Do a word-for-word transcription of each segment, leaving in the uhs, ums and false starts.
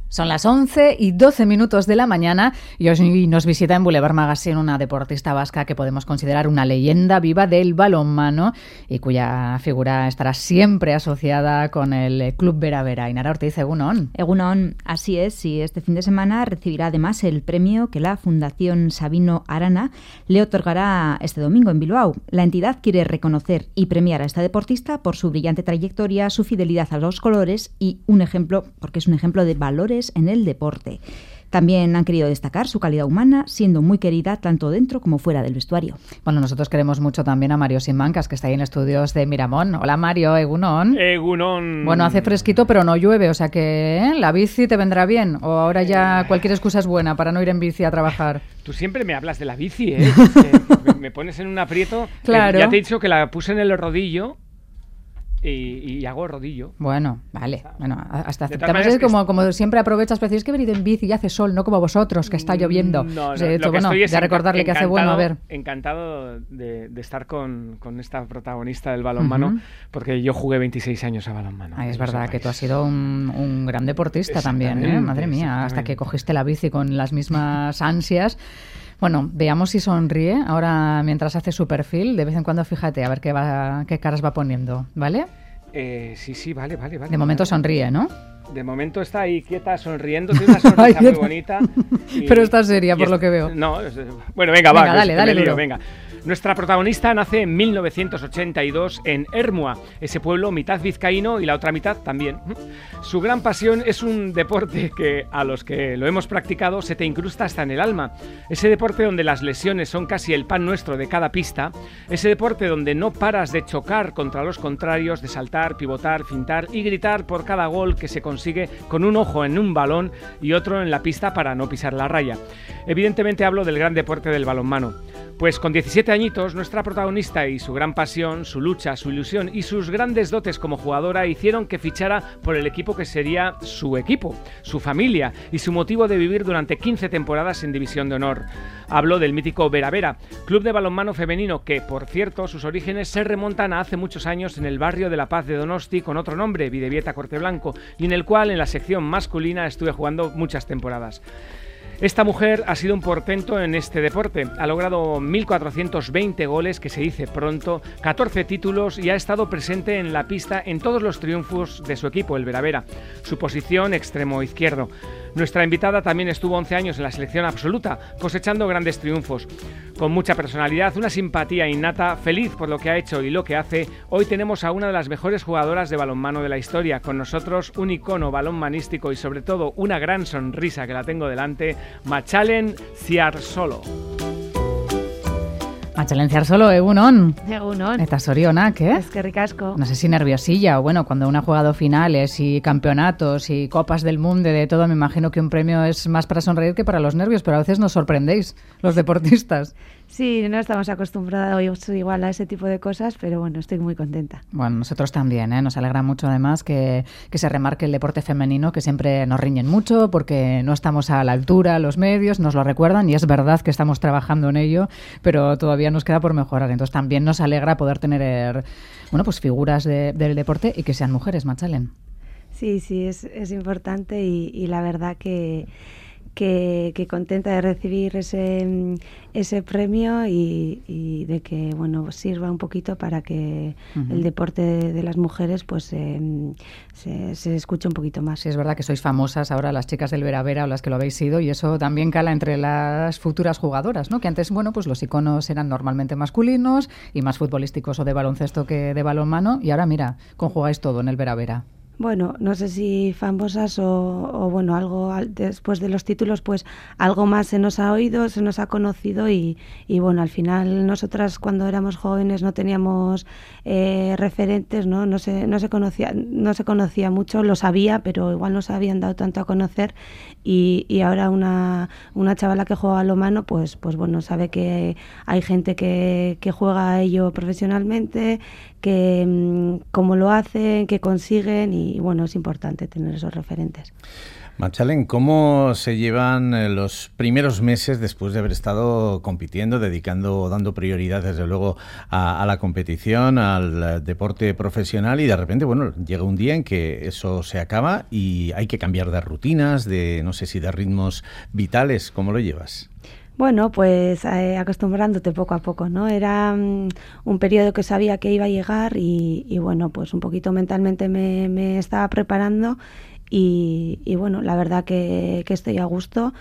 Son las once y doce minutos de la mañana y hoy nos visita en Boulevard Magazine una deportista vasca que podemos considerar una leyenda viva del balonmano y cuya figura estará siempre asociada con el Club Bera Bera. Ainara Ortiz, egunon. Egunon, así es, y este fin de semana recibirá además el premio que la Fundación Sabino Arana le otorgará este domingo en Bilbao. La entidad quiere reconocer y premiar a esta deportista por su brillante trayectoria, su fidelidad a los colores y un ejemplo, porque es un ejemplo de valores en el deporte. También han querido destacar su calidad humana, siendo muy querida tanto dentro como fuera del vestuario. Bueno, nosotros queremos mucho también a Mario Simancas, que está ahí en estudios de Miramón. Hola Mario, egunon. Egunon. Bueno, hace fresquito, pero no llueve, o sea que ¿eh? la bici te vendrá bien. O ahora ya cualquier excusa es buena para no ir en bici a trabajar. Tú siempre me hablas de la bici, ¿eh? me, me pones en un aprieto. Claro. Eh, ya te he dicho que la puse en el rodillo. Y, y hago rodillo. Bueno, vale. Bueno, hasta aceptamos. Es como, como siempre aprovechas, pero es que he venido en bici y hace sol, no como vosotros, que está lloviendo. No, no, o sea, de hecho, lo que bueno, estoy es ya recordarle que hace bueno, a ver. Encantado de, de estar con, con esta protagonista del balonmano, uh-huh. porque yo jugué veintiséis años a balonmano. Ah, es verdad que tú has sido un, un gran deportista también, ¿eh? Madre mía, hasta que cogiste la bici con las mismas ansias. Bueno, veamos si sonríe ahora mientras hace su perfil. De vez en cuando fíjate a ver qué, va, qué caras va poniendo, ¿vale? Eh, sí, sí, vale, vale, vale. De momento vale. sonríe, ¿no? De momento está ahí quieta, sonriendo, tiene una sonrisa muy bonita. Y, pero está seria, por es, lo que veo. No, bueno, venga, venga, va, dale, que dale, me lío, duro. venga. Nuestra protagonista nace en mil novecientos ochenta y dos en Ermua, ese pueblo mitad vizcaíno y la otra mitad también. Su gran pasión es un deporte que a los que lo hemos practicado se te incrusta hasta en el alma. Ese deporte donde las lesiones son casi el pan nuestro de cada pista. Ese deporte donde no paras de chocar contra los contrarios, de saltar, pivotar, fintar y gritar por cada gol que se consigue con un ojo en un balón y otro en la pista para no pisar la raya. Evidentemente hablo del gran deporte del balonmano. Pues con diecisiete añitos, nuestra protagonista y su gran pasión, su lucha, su ilusión y sus grandes dotes como jugadora hicieron que fichara por el equipo que sería su equipo, su familia y su motivo de vivir durante quince temporadas en División de Honor. Hablo del mítico Bera Bera, club de balonmano femenino que, por cierto, sus orígenes se remontan a hace muchos años en el barrio de La Paz de Donosti con otro nombre, Bidebieta Corteblanco, y en el cual en la sección masculina estuve jugando muchas temporadas. Esta mujer ha sido un portento en este deporte, ha logrado mil cuatrocientos veinte goles, que se dice pronto, catorce títulos y ha estado presente en la pista en todos los triunfos de su equipo, el Bera Bera. Su posición, extremo izquierdo. Nuestra invitada también estuvo once años en la selección absoluta, cosechando grandes triunfos. Con mucha personalidad, una simpatía innata, feliz por lo que ha hecho y lo que hace, hoy tenemos a una de las mejores jugadoras de balonmano de la historia. Con nosotros, un icono balonmanístico y sobre todo una gran sonrisa que la tengo delante, Machalen Ziarsolo. Machalen Ziarsolo, egunon. Egunon. Eta zorionak, eh? Es que ricasco. No sé si nerviosilla o bueno, cuando uno ha jugado finales y campeonatos y copas del mundo y de todo, me imagino que un premio es más para sonreír que para los nervios, pero a veces nos sorprendéis, los deportistas. Sí, no estamos acostumbrados igual a ese tipo de cosas, pero bueno, estoy muy contenta. Bueno, nosotros también, ¿eh? Nos alegra mucho además que, que se remarque el deporte femenino, que siempre nos riñen mucho porque no estamos a la altura, los medios nos lo recuerdan y es verdad que estamos trabajando en ello, pero todavía nos queda por mejorar. Entonces también nos alegra poder tener, bueno, pues figuras de, del deporte y que sean mujeres, Machalen. Sí, sí, es, es importante y, y la verdad que... Que, que contenta de recibir ese, ese premio y, y de que bueno sirva un poquito para que uh-huh. el deporte de, de las mujeres pues eh, se, se escuche un poquito más. Sí, es verdad que sois famosas ahora las chicas del Bera Bera o las que lo habéis sido y eso también cala entre las futuras jugadoras, ¿no? Que antes, bueno, pues los iconos eran normalmente masculinos y más futbolísticos o de baloncesto que de balonmano y ahora mira, conjugáis todo en el Bera Bera. Bueno, no sé si famosas o, o bueno, algo después de los títulos, pues algo más se nos ha oído, se nos ha conocido y, y bueno, al final nosotras cuando éramos jóvenes no teníamos eh, referentes, ¿no? No se, no se conocía, no se conocía mucho, lo sabía, pero igual no se habían dado tanto a conocer y, y ahora una, una chavala que juega a lo mano, pues, pues bueno, sabe que hay gente que, que juega a ello profesionalmente, que cómo lo hacen, que consiguen y y bueno, es importante tener esos referentes. Machalen, ¿cómo se llevan los primeros meses después de haber estado compitiendo, dedicando, dando prioridad desde luego a, a la competición, al deporte profesional y de repente, bueno, llega un día en que eso se acaba y hay que cambiar de rutinas, de no sé si de ritmos vitales? ¿Cómo lo llevas? Bueno, pues eh, acostumbrándote poco a poco, ¿no? Era um, un periodo que sabía que iba a llegar y, y bueno, pues un poquito mentalmente me, me estaba preparando. Y, y bueno, la verdad que, que estoy a gusto.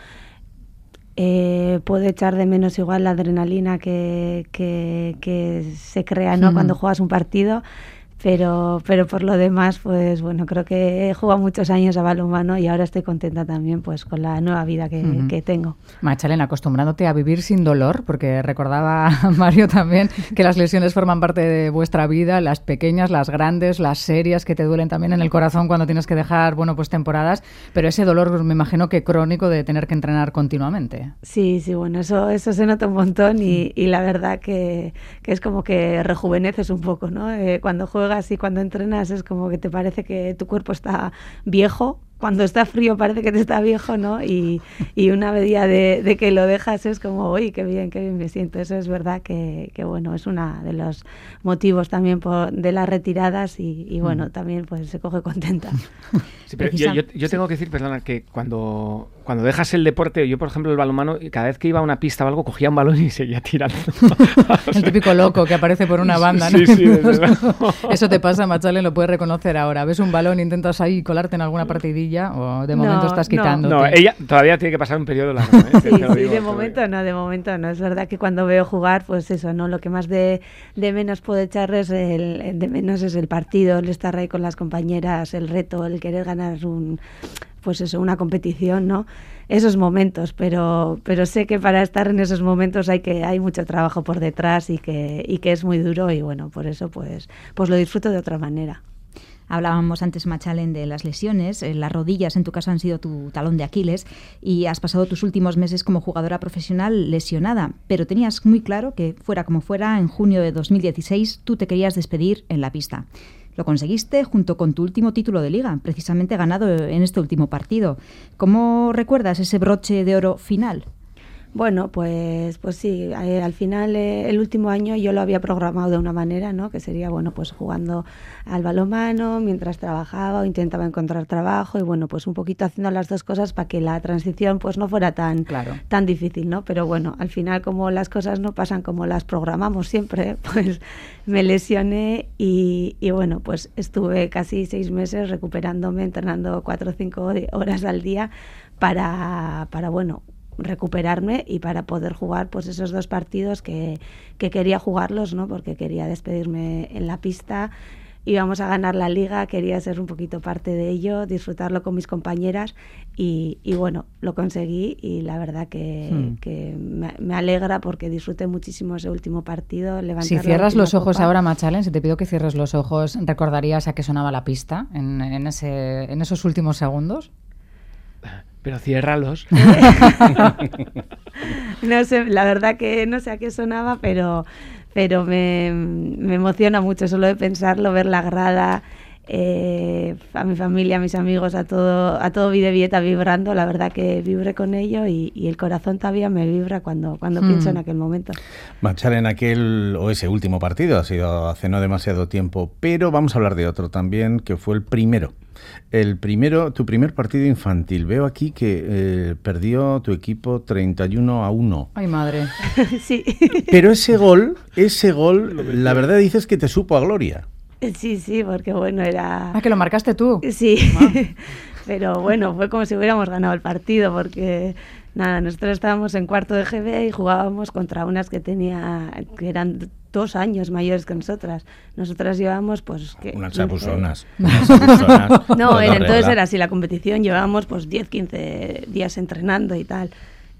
Eh, puedo echar de menos igual la adrenalina que, que, que se crea, ¿no? Mm. Cuando juegas un partido. Pero, pero por lo demás, pues bueno, creo que he jugado muchos años a balonmano y ahora estoy contenta también pues con la nueva vida que, uh-huh. que tengo. Machalen, acostumbrándote a vivir sin dolor, porque recordaba a Mario también que las lesiones forman parte de vuestra vida, las pequeñas, las grandes, las serias, que te duelen también en el corazón cuando tienes que dejar, bueno, pues temporadas, pero ese dolor me imagino que crónico de tener que entrenar continuamente. Sí, sí, bueno, eso, eso se nota un montón y, y la verdad que, que es como que rejuveneces un poco, ¿no? Eh, cuando juegas y cuando entrenas es como que te parece que tu cuerpo está viejo, cuando está frío parece que te está viejo, ¿no? Y, y una medida de, de que lo dejas es como, uy, qué bien, qué bien me siento. Eso es verdad que, que bueno, es uno de los motivos también por, de las retiradas y, y bueno, mm. también pues se coge contenta. Sí, pero yo, yo, yo tengo que decir, perdona, que cuando, cuando dejas el deporte, yo por ejemplo el balonmano, cada vez que iba a una pista o algo, cogía un balón y seguía tirando. El típico loco que aparece por una banda, ¿no? Sí, sí, desde Eso te pasa, Machalen, lo puedes reconocer ahora. Ves un balón, intentas ahí colarte en alguna partidilla o de momento no, estás quitándote. No, ella todavía tiene que pasar un periodo largo, ¿eh? Sí, sí, digo, de momento no, de momento no. Es verdad que cuando veo jugar, pues eso, ¿no? Lo que más de, de menos puedo echar es el, de menos es el partido, el estar ahí con las compañeras, el reto, el querer ganar un, pues eso, una competición, ¿no? Esos momentos, pero pero sé que para estar en esos momentos hay que hay mucho trabajo por detrás y que y que es muy duro y bueno, por eso pues pues lo disfruto de otra manera. Hablábamos antes, Machalen, de las lesiones. Las rodillas, en tu caso, han sido tu talón de Aquiles y has pasado tus últimos meses como jugadora profesional lesionada, pero tenías muy claro que, fuera como fuera, en junio de dos mil dieciséis tú te querías despedir en la pista. Lo conseguiste junto con tu último título de liga, precisamente ganado en este último partido. ¿Cómo recuerdas ese broche de oro final? Bueno, pues pues sí, eh, al final eh, el último año yo lo había programado de una manera, ¿no? Que sería, bueno, pues jugando al balonmano mientras trabajaba o intentaba encontrar trabajo y bueno, pues un poquito haciendo las dos cosas para que la transición pues no fuera tan, claro. tan difícil, ¿no? Pero bueno, al final como las cosas no pasan como las programamos siempre, pues me lesioné y, y bueno, pues estuve casi seis meses recuperándome, entrenando cuatro o cinco horas al día para, para bueno, recuperarme y para poder jugar pues esos dos partidos que, que quería jugarlos, ¿no? Porque quería despedirme en la pista, íbamos a ganar la liga, quería ser un poquito parte de ello, disfrutarlo con mis compañeras y, y bueno, lo conseguí y la verdad que, hmm. que me, me alegra porque disfruté muchísimo ese último partido. Si cierras los ojos copa. Ahora, Machalen, si te pido que cierres los ojos, ¿recordarías a qué sonaba la pista en, en, ese, en esos últimos segundos? Pero ciérralos. No sé, la verdad que no sé a qué sonaba, pero pero me, me emociona mucho solo de pensarlo, ver la grada, eh, a mi familia, a mis amigos, a todo a todo Bidebieta vibrando. La verdad que vibré con ello y, y el corazón todavía me vibra cuando cuando hmm. pienso en aquel momento. Machalen, aquel o ese último partido ha sido hace no demasiado tiempo, pero vamos a hablar de otro también que fue el primero. El primero, tu primer partido infantil. Veo aquí que eh, perdió tu equipo treinta y uno a uno. Ay, madre. Sí. Pero ese gol, ese gol, la verdad dices que te supo a gloria. Sí, sí, porque bueno, era... Ah, que lo marcaste tú. Sí, ah. Pero bueno, fue como si hubiéramos ganado el partido, porque nada, nosotros estábamos en cuarto de G B y jugábamos contra unas que tenía, que eran dos años mayores que nosotras. Nosotras llevábamos, pues... Que, unas chapuzonas. Unas chapuzonas. No, era, entonces era así la competición, llevábamos pues diez, quince días entrenando y tal.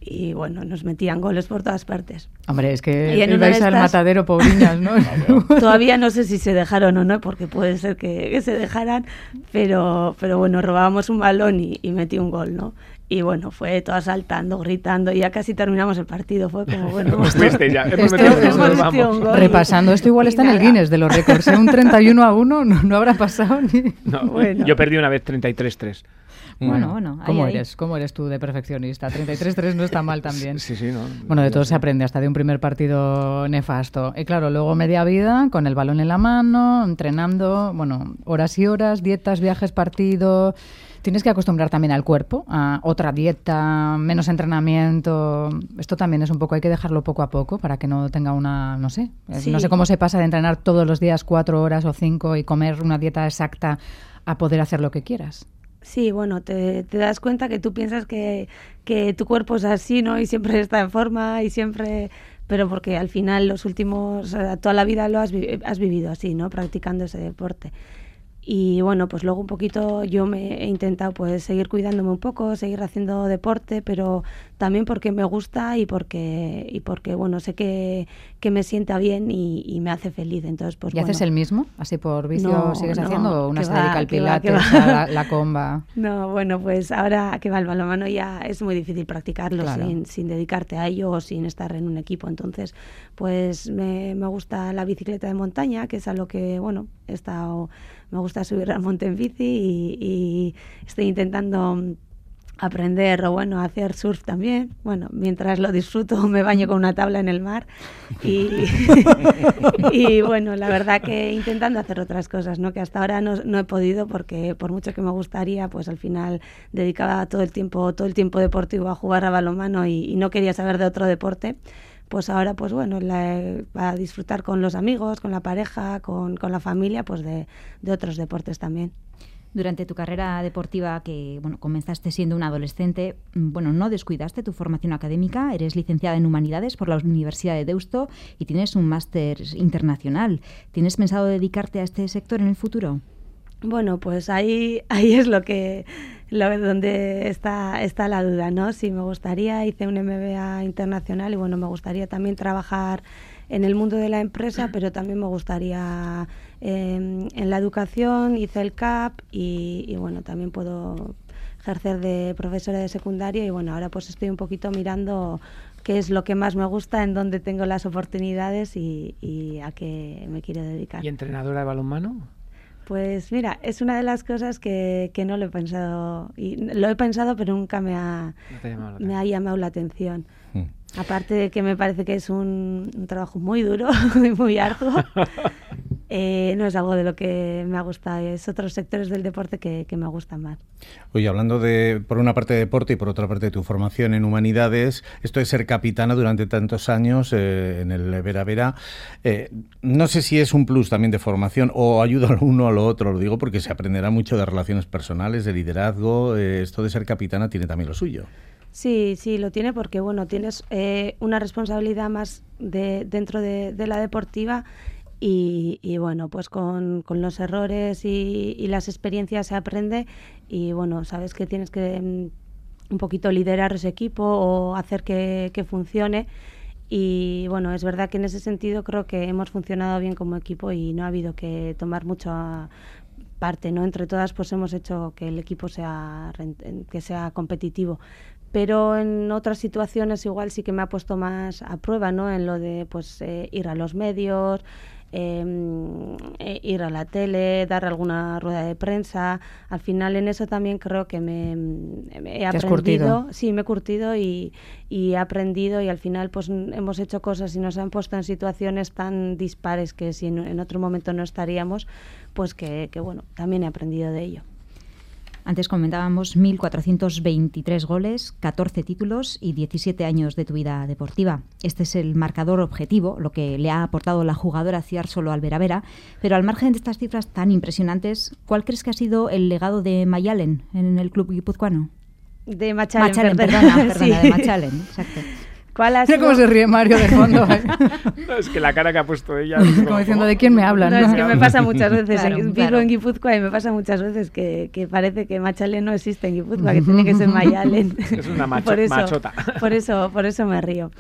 y bueno, nos metían goles por todas partes. Hombre, es que y en ibais estas, al matadero, pobriñas, ¿no? Todavía no sé si se dejaron o no, porque puede ser que, que se dejaran, pero, pero bueno, robábamos un balón y, y metí un gol, ¿no? Y bueno, fue todo saltando, gritando, y ya casi terminamos el partido. Fue como, bueno, hemos fuiste ya, hemos esto, metido, hemos vamos. metido un gol. Repasando, esto igual está en el Guinness de los récords. ¿eh? Un treinta y uno a uno no, no habrá pasado ni... No, Bueno. Yo perdí una vez treinta y tres tres. Bueno, bueno. Ahí, ¿Cómo ahí. eres? ¿Cómo eres tú de perfeccionista? treinta y tres tres no está mal también. Sí, sí, no. Bueno, de todo se aprende, hasta de un primer partido nefasto. Y claro, luego media vida, con el balón en la mano, entrenando, bueno, horas y horas, dietas, viajes, partido... Tienes que acostumbrar también al cuerpo a otra dieta, menos entrenamiento. Esto también es un poco, hay que dejarlo poco a poco para que no tenga una, no sé, Sí. no sé cómo se pasa de entrenar todos los días cuatro horas o cinco y comer una dieta exacta a poder hacer lo que quieras. Sí, bueno, te, te das cuenta que tú piensas que, que tu cuerpo es así, ¿no? Y siempre está en forma y siempre... Pero porque al final los últimos, toda la vida lo has, vi- has vivido así, ¿no? Practicando ese deporte. Y bueno, pues luego un poquito yo me he intentado pues seguir cuidándome un poco, seguir haciendo deporte, pero también porque me gusta y porque y porque bueno, sé que, que me sienta bien y, y me hace feliz. Entonces, pues ¿Y bueno. haces el mismo? ¿Así por vicio No, sigues no, haciendo? ¿O una que se va, dedica al que va, que pilates, va. a la, la comba? No, bueno, pues ahora que va el balonmano ya es muy difícil practicarlo Claro. sin, sin dedicarte a ello o sin estar en un equipo. Entonces, pues me, me gusta la bicicleta de montaña, que es a lo que, bueno, he estado, me gusta subir al monte en bici y, y estoy intentando aprender o bueno, hacer surf también. Bueno, mientras lo disfruto me baño con una tabla en el mar y, y bueno, la verdad que intentando hacer otras cosas, ¿no? Que hasta ahora no, no he podido porque por mucho que me gustaría, pues al final dedicaba todo el tiempo, todo el tiempo deportivo a jugar a balonmano y, y no quería saber de otro deporte. Pues ahora, pues bueno, la, para disfrutar con los amigos, con la pareja, con, con la familia, pues de, de otros deportes también. Durante tu carrera deportiva, que bueno, comenzaste siendo una adolescente, bueno, no descuidaste tu formación académica, eres licenciada en Humanidades por la Universidad de Deusto y tienes un máster internacional. ¿Tienes pensado dedicarte a este sector en el futuro? Bueno, pues ahí, ahí es lo que lo, donde está, está la duda, ¿no? Sí, me gustaría, hice un M B A internacional y bueno, me gustaría también trabajar en el mundo de la empresa, pero también me gustaría eh, en la educación, hice el C A P y, y bueno, también puedo ejercer de profesora de secundaria y bueno, ahora pues estoy un poquito mirando qué es lo que más me gusta, en dónde tengo las oportunidades y, y a qué me quiero dedicar. ¿Y entrenadora de balonmano? Pues mira, es una de las cosas que, que no lo he pensado, y lo he pensado pero nunca me ha, No te ha llamado la me ha llamado la atención. Mm. Aparte de que me parece que es un, un trabajo muy duro y muy arduo, eh, no es algo de lo que me ha gustado, es otros sectores del deporte que, que me gustan más. Oye, hablando de, por una parte de deporte y por otra parte de tu formación en humanidades, esto de ser capitana durante tantos años eh, en el Vera Vera, eh, no sé si es un plus también de formación o ayuda al uno a lo otro, lo digo porque se aprenderá mucho de relaciones personales, de liderazgo, eh, esto de ser capitana tiene también lo suyo. Sí, sí, lo tiene porque bueno, tienes eh, una responsabilidad más de, dentro de, de la deportiva y, y bueno, pues con, con los errores y, y las experiencias se aprende y bueno, sabes que tienes que mm, un poquito liderar ese equipo o hacer que, que funcione y bueno, es verdad que en ese sentido creo que hemos funcionado bien como equipo y no ha habido que tomar mucho a, parte, ¿no? Entre todas pues hemos hecho que el equipo sea que sea competitivo. Pero en otras situaciones igual sí que me ha puesto más a prueba, ¿no? En lo de pues eh, ir a los medios, eh, eh, ir a la tele, dar alguna rueda de prensa. Al final en eso también creo que me, me he aprendido. Sí, me he curtido y, y he aprendido y al final pues hemos hecho cosas y nos han puesto en situaciones tan dispares que si en, en otro momento no estaríamos, pues que, que bueno, también he aprendido de ello. Antes comentábamos mil cuatrocientos veintitrés goles, catorce títulos y diecisiete años de tu vida deportiva. Este es el marcador objetivo, lo que le ha aportado la jugadora Ciar Solo al Vera Vera. Pero al margen de estas cifras tan impresionantes, ¿cuál crees que ha sido el legado de Mayalen en el club guipuzcoano? De Machalen, Machalen, perdona, perdona, perdona sí. de Machalen, exacto. ¿Cuál ha Mira sido? cómo se ríe Mario de fondo. ¿eh? Es que la cara que ha puesto ella... Como diciendo, ¿de quién me hablan? No, ¿no? es que me pasa muchas veces. Claro, Vivo claro. en Guipúzcoa y me pasa muchas veces que, que parece que Machalen no existe en Guipúzcoa, que tiene que ser Mayalen. Es una macho- por eso, machota. Por eso, por eso me río.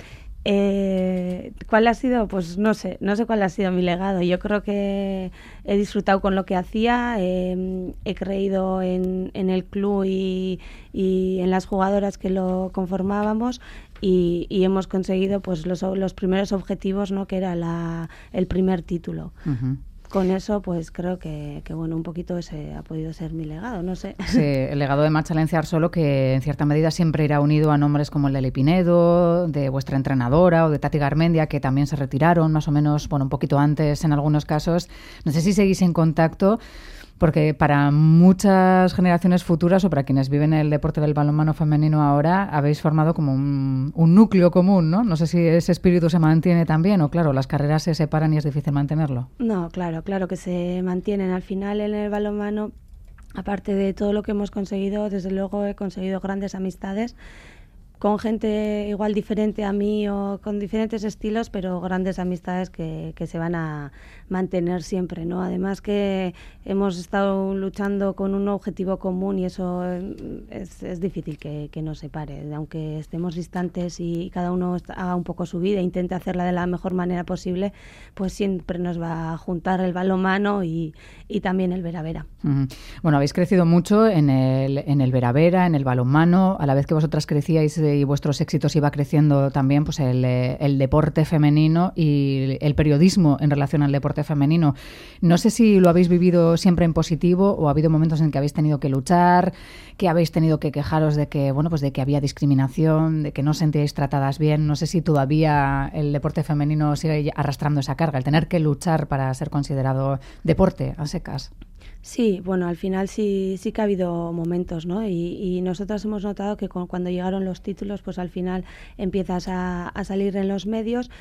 Eh, ¿Cuál ha sido? Pues no sé, no sé cuál ha sido mi legado. Yo creo que he disfrutado con lo que hacía, eh, he creído en, en el club y, y en las jugadoras que lo conformábamos y, y hemos conseguido pues los, los primeros objetivos, ¿no? Que era la, el primer título. Ujú. Con eso, pues creo que, que bueno, un poquito ese ha podido ser mi legado, no sé. Sí, el legado de Machalen Ciarsolo, que en cierta medida siempre irá unido a nombres como el de Leli Pinedo, de vuestra entrenadora o de Tati Garmendia, que también se retiraron más o menos, bueno, un poquito antes en algunos casos. No sé si seguís en contacto, porque para muchas generaciones futuras o para quienes viven el deporte del balonmano femenino ahora, habéis formado como un, un núcleo común, ¿no? No sé si ese espíritu se mantiene también o, claro, las carreras se separan y es difícil mantenerlo. No, claro, claro que se mantienen. Al final en el balonmano, aparte de todo lo que hemos conseguido, desde luego he conseguido grandes amistades con gente igual diferente a mí o con diferentes estilos, pero grandes amistades que, que se van a mantener siempre, ¿no? Además que hemos estado luchando con un objetivo común y eso es, es difícil que, que nos separe, aunque estemos distantes y cada uno haga un poco su vida e intente hacerla de la mejor manera posible, pues siempre nos va a juntar el balonmano y, y también el Vera Vera. Uh-huh. Bueno, habéis crecido mucho en el, en el Vera Vera, en el balonmano, a la vez que vosotras crecíais y vuestros éxitos iba creciendo también pues el, el deporte femenino y el periodismo en relación al deporte femenino. No sé si lo habéis vivido siempre en positivo o ha habido momentos en que habéis tenido que luchar, que habéis tenido que quejaros de que, bueno, pues de que había discriminación, de que no os sentíais tratadas bien. No sé si todavía el deporte femenino sigue arrastrando esa carga, el tener que luchar para ser considerado deporte a secas. Sí, bueno, al final sí, sí que ha habido momentos, ¿no? Y, y nosotras hemos notado que con, cuando llegaron los títulos, pues al final empiezas a, a salir en los medios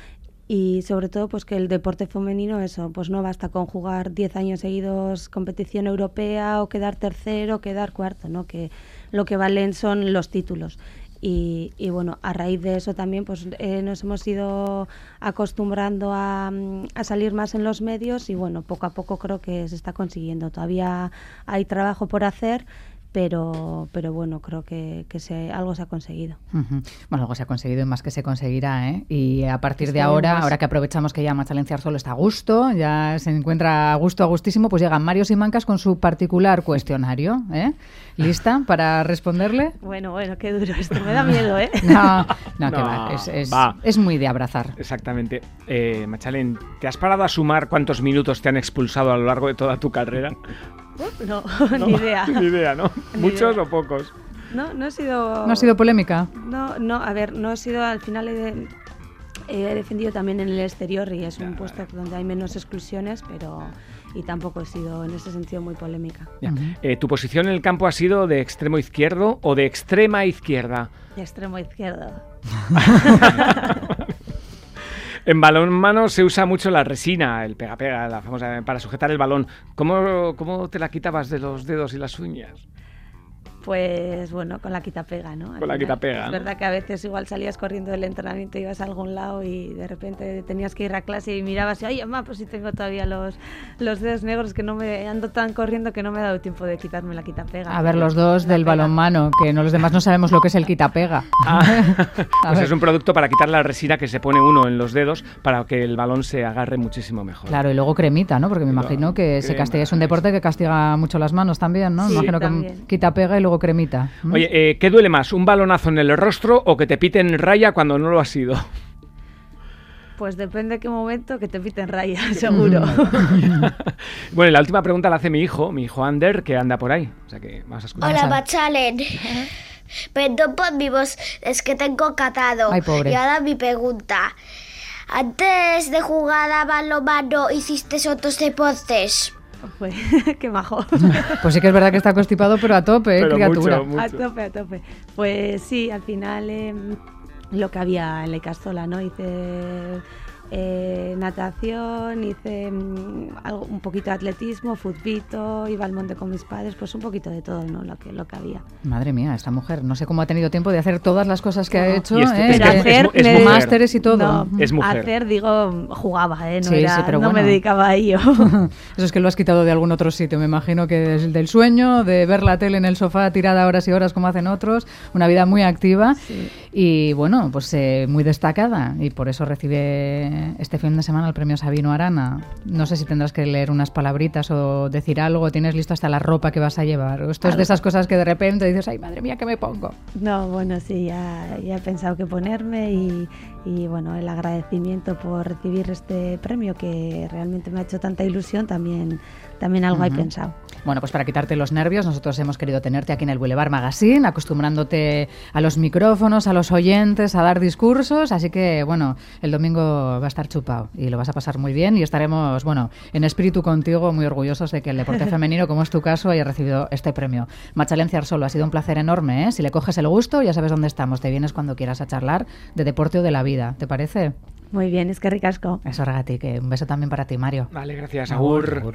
y sobre todo pues que el deporte femenino, eso, pues no basta con jugar diez años seguidos competición europea o quedar tercero o quedar cuarto, ¿no? Que lo que valen son los títulos. Y, y bueno, a raíz de eso también pues eh, nos hemos ido acostumbrando a, a salir más en los medios y bueno, poco a poco creo que se está consiguiendo. Todavía hay trabajo por hacer, pero pero bueno, creo que, que se, algo se ha conseguido. Uh-huh. Bueno, algo se ha conseguido y más que se conseguirá, ¿eh? Y a partir Está de ahora, más. ahora que aprovechamos que ya Machalen Ciarsolo está a gusto, ya se encuentra a gusto, a gustísimo, pues llegan Mario Simancas con su particular cuestionario, ¿eh? ¿Lista para responderle? Bueno, bueno, qué duro esto, me da miedo, ¿eh? No, no, que No, va, es, es, va. es muy de abrazar. Exactamente. Eh, Machalen, ¿te has parado a sumar cuántos minutos te han expulsado a lo largo de toda tu carrera? No, No, ni idea. Ni idea, ¿no? Ni ¿Muchos idea. o pocos? No, no ha sido... ¿No ha sido polémica? No, no, a ver, no ha sido, al final he, de- he defendido también en el exterior y es un puesto donde hay menos exclusiones, pero y tampoco he sido en ese sentido muy polémica. Ya. Ujú. Eh, ¿Tu posición en el campo ha sido de extremo izquierdo o de extrema izquierda? De extremo izquierdo. En balonmano se usa mucho la resina, el pega-pega, la famosa, para sujetar el balón. ¿Cómo, cómo te la quitabas de los dedos y las uñas? Pues bueno, con la quita-pega, ¿no? Al Con la final, quita-pega, Es ¿no? verdad que a veces igual salías corriendo del entrenamiento, ibas a algún lado y de repente tenías que ir a clase y mirabas y, ay, mamá, pues sí tengo todavía los, los dedos negros que no me ando tan corriendo que no me ha dado tiempo de quitarme la quita-pega. A ver, los dos La del pega. balonmano, que no los demás no sabemos lo que es el quitapega. Ah, A pues ver. es un producto para quitar la resina que se pone uno en los dedos para que el balón se agarre muchísimo mejor. Claro, y luego cremita, ¿no? Porque me No, imagino que se crema, castiga, es un deporte que castiga mucho las manos también, ¿no? Sí, Me imagino también. que quita pega y luego cremita. ¿Mm? Oye, eh, ¿qué duele más? ¿Un balonazo en el rostro o que te piten raya cuando no lo ha sido? Pues depende de qué momento que te piten raya, seguro. Bueno, y la última pregunta la hace mi hijo, mi hijo Ander, que anda por ahí. O sea que vamos a escuchar. Hola, a ver. Machalen. Perdón por mi voz, es que tengo catado. Ay, pobre. Y ahora mi pregunta. Antes de jugar a balonmano, ¿hiciste otros deportes? Pues, qué majo. Pues sí que es verdad que está constipado, pero a tope, ¿eh, Pero criatura. mucho, mucho. A tope, a tope. Pues sí, al final eh, lo que había en la Icastola, ¿no? Hice eh, natación, hice mm, algo, un poquito de atletismo, futbito, iba al monte con mis padres, pues un poquito de todo, ¿no? Lo que, lo que había. Madre mía, esta mujer, no sé cómo ha tenido tiempo de hacer todas las cosas que no. ha hecho, Y este- ¿eh? pero Es que- hacer, es, es me- másteres y todo. No, Es mujer. hacer, digo, jugaba, ¿eh? No, Sí, era, sí, pero no bueno. me dedicaba a ello. Eso es que lo has quitado de algún otro sitio, me imagino que es del sueño, de ver la tele en el sofá tirada horas y horas como hacen otros, una vida muy activa Sí. y bueno, pues eh, muy destacada y por eso recibe este fin de semana el premio Sabino Arana. No sé si tendrás que leer unas palabritas o decir algo, tienes listo hasta la ropa que vas a llevar. O esto es de esas cosas que de repente dices, ay madre mía, ¿qué me pongo? No, bueno, sí, ya, ya he pensado qué ponerme y, y bueno, el agradecimiento por recibir este premio que realmente me ha hecho tanta ilusión, también, también algo he Ujú. pensado. Bueno, pues para quitarte los nervios, nosotros hemos querido tenerte aquí en el Boulevard Magazine, acostumbrándote a los micrófonos, a los oyentes, a dar discursos, así que, bueno, el domingo va a estar chupado y lo vas a pasar muy bien y estaremos, bueno, en espíritu contigo, muy orgullosos de que el deporte femenino, como es tu caso, haya recibido este premio. Marchalén Ciarsolo, ha sido un placer enorme, ¿eh? Si le coges el gusto, ya sabes dónde estamos, te vienes cuando quieras a charlar de deporte o de la vida, ¿te parece? Muy bien, es que ricasco. Eso, Regati, que un beso también para ti, Mario. Vale, gracias. Agur, Agur. agur.